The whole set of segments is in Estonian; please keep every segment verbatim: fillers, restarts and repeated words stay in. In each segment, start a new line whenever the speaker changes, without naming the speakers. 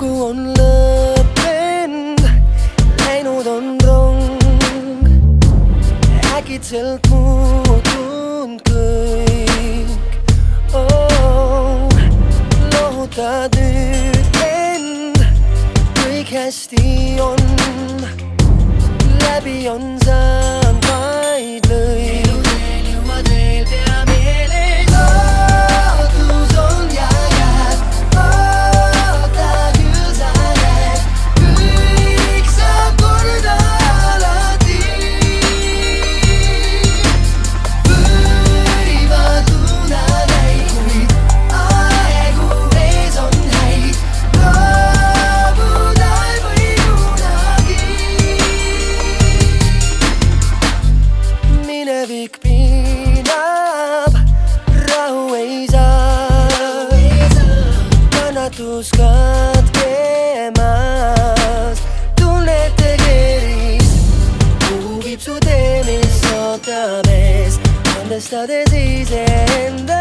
lugu on lõppenud, läinud on rong, äkitselt muutunud kõik. Oh, lohutad nüüd end, kõik hästi on, läbi on saanud vaid lõi. Minevik piinab, rahu ei saa, kannatus katkemas, tunnete keeris, kuhu viib su tee, mis ootab ees, andestades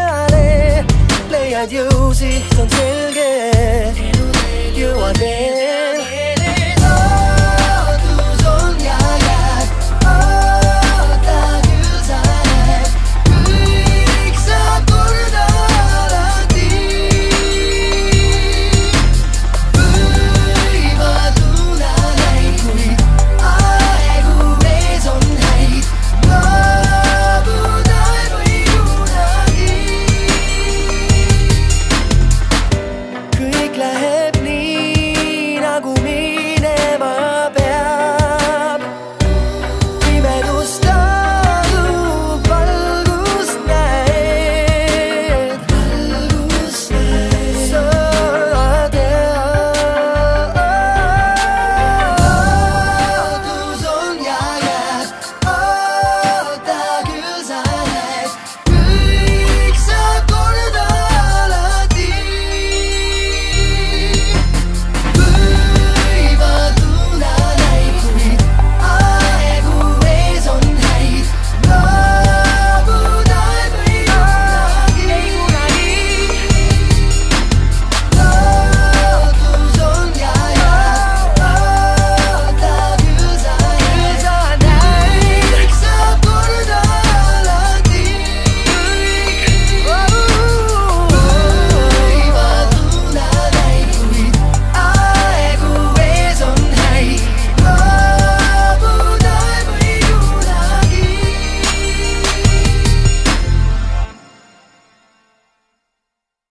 iseendale, leiad jõu, siht on selge, jõuad veel.